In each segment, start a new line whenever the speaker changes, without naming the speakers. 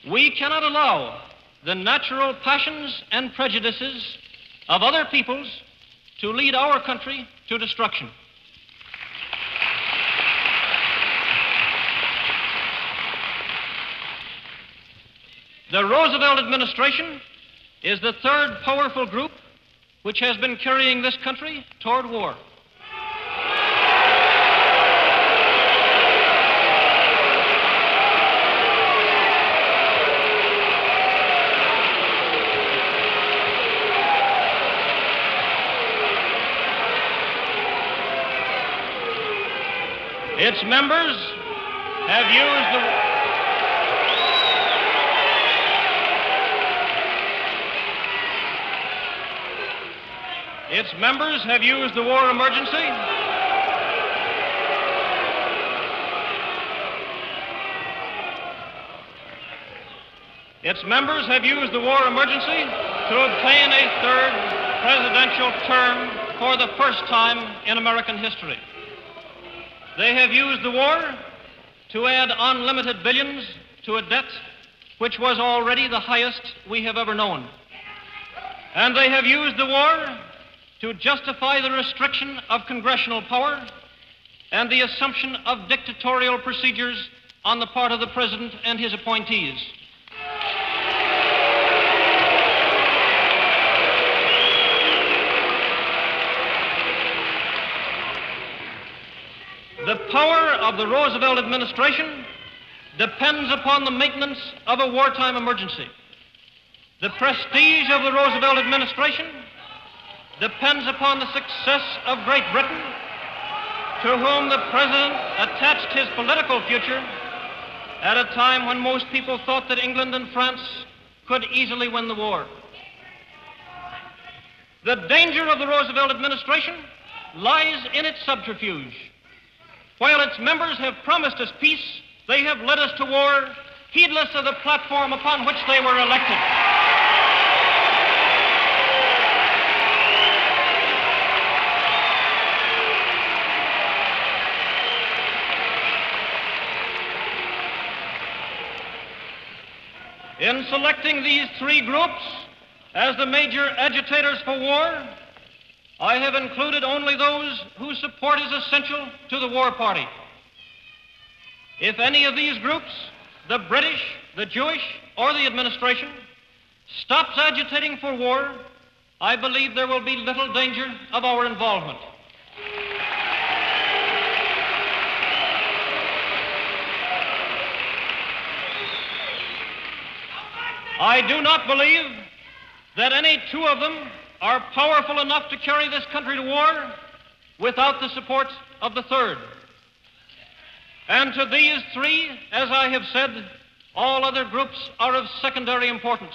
We cannot allow the natural passions and prejudices of other peoples to lead our country to destruction. The Roosevelt administration is the third powerful group which has been carrying this country toward war. Its members have used the war emergency to obtain a third presidential term for the first time in American history. They have used the war to add unlimited billions to a debt which was already the highest we have ever known. And they have used the war to justify the restriction of congressional power and the assumption of dictatorial procedures on the part of the President and his appointees. The power of the Roosevelt administration depends upon the maintenance of a wartime emergency. The prestige of the Roosevelt administration depends upon the success of Great Britain, to whom the President attached his political future at a time when most people thought that England and France could easily win the war. The danger of the Roosevelt administration lies in its subterfuge. While its members have promised us peace, they have led us to war, heedless of the platform upon which they were elected. In selecting these three groups as the major agitators for war, I have included only those whose support is essential to the war party. If any of these groups, the British, the Jewish, or the administration, stops agitating for war, I believe there will be little danger of our involvement. I do not believe that any two of them are powerful enough to carry this country to war without the support of the third. And to these three, as I have said, all other groups are of secondary importance.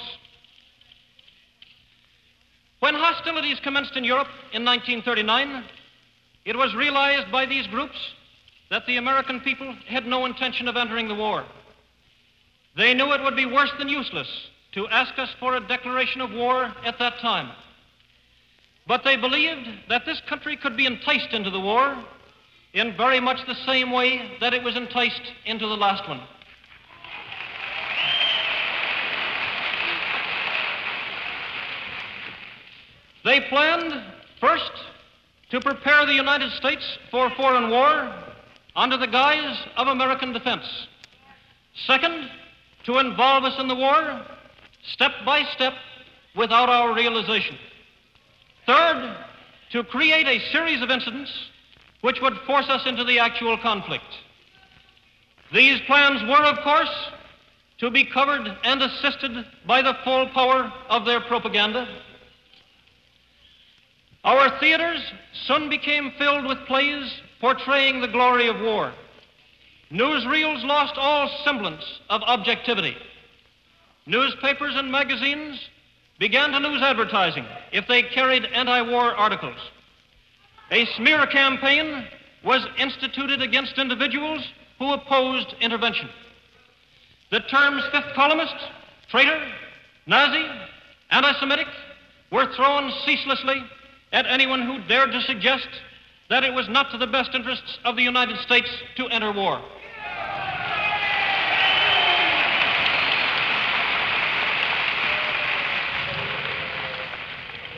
When hostilities commenced in Europe in 1939, it was realized by these groups that the American people had no intention of entering the war. They knew it would be worse than useless to ask us for a declaration of war at that time. But they believed that this country could be enticed into the war in very much the same way that it was enticed into the last one. They planned, first, to prepare the United States for foreign war under the guise of American defense. Second, to involve us in the war step by step without our realization. Third, to create a series of incidents which would force us into the actual conflict. These plans were, of course, to be covered and assisted by the full power of their propaganda. Our theaters soon became filled with plays portraying the glory of war. Newsreels lost all semblance of objectivity. Newspapers and magazines began to lose advertising if they carried anti-war articles. A smear campaign was instituted against individuals who opposed intervention. The terms fifth columnist, traitor, Nazi, anti-Semitic were thrown ceaselessly at anyone who dared to suggest that it was not to the best interests of the United States to enter war.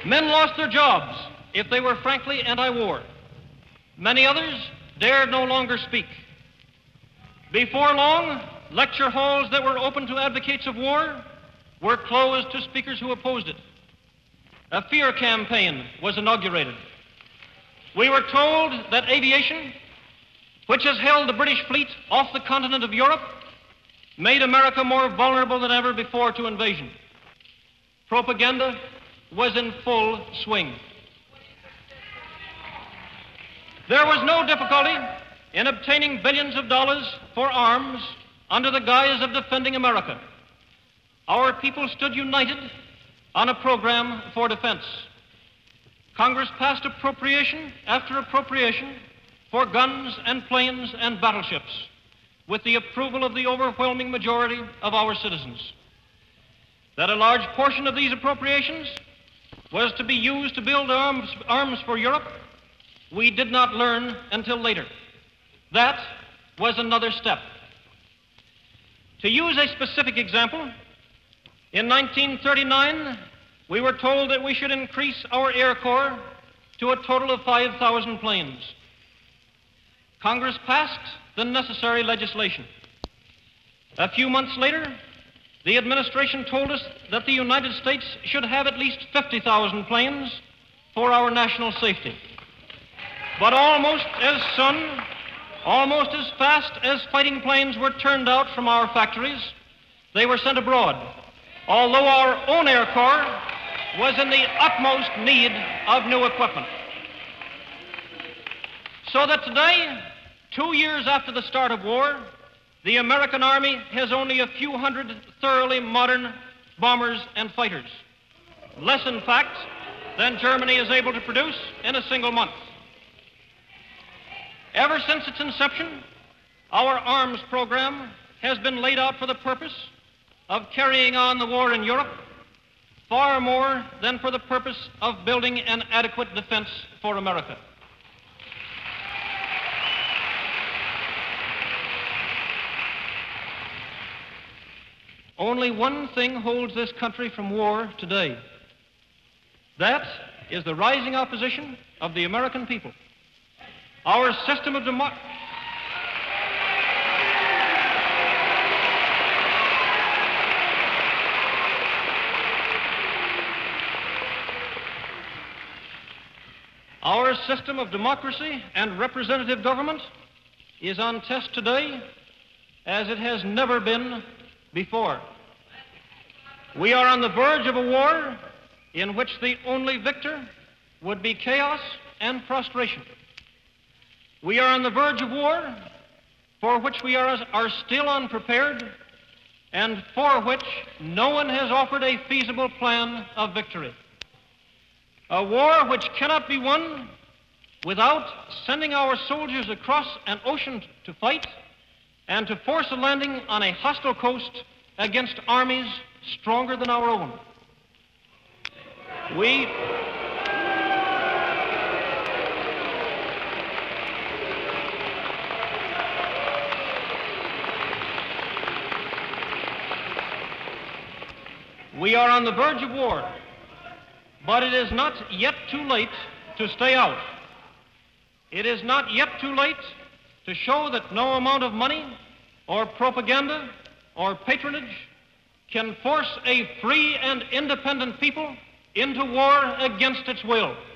Men lost their jobs if they were frankly anti-war. Many others dared no longer speak. Before long, lecture halls that were open to advocates of war were closed to speakers who opposed it. A fear campaign was inaugurated. We were told that aviation, which has held the British fleet off the continent of Europe, made America more vulnerable than ever before to invasion. Propaganda was in full swing. There was no difficulty in obtaining billions of dollars for arms under the guise of defending America. Our people stood united on a program for defense. Congress passed appropriation after appropriation for guns and planes and battleships with the approval of the overwhelming majority of our citizens. That a large portion of these appropriations was to be used to build arms for Europe, we did not learn until later. That was another step. To use a specific example, in 1939, we were told that we should increase our Air Corps to a total of 5,000 planes. Congress passed the necessary legislation. A few months later, the administration told us that the United States should have at least 50,000 planes for our national safety. But almost as soon, almost as fast as fighting planes were turned out from our factories, they were sent abroad, although our own Air Corps was in the utmost need of new equipment. So that today, 2 years after the start of war, the American Army has only a few hundred thoroughly modern bombers and fighters, less in fact than Germany is able to produce in a single month. Ever since its inception, our arms program has been laid out for the purpose of carrying on the war in Europe far more than for the purpose of building an adequate defense for America. Only one thing holds this country from war today. That is the rising opposition of the American people. Our system of democracy. Our system of democracy and representative government is on test today as it has never been before. We are on the verge of a war in which the only victor would be chaos and prostration. We are on the verge of war for which we are still unprepared and for which no one has offered a feasible plan of victory. A war which cannot be won without sending our soldiers across an ocean to fight and to force a landing on a hostile coast against armies stronger than our own. We are on the verge of war, but it is not yet too late to stay out. It is not yet too late to show that no amount of money or propaganda or patronage can force a free and independent people into war against its will.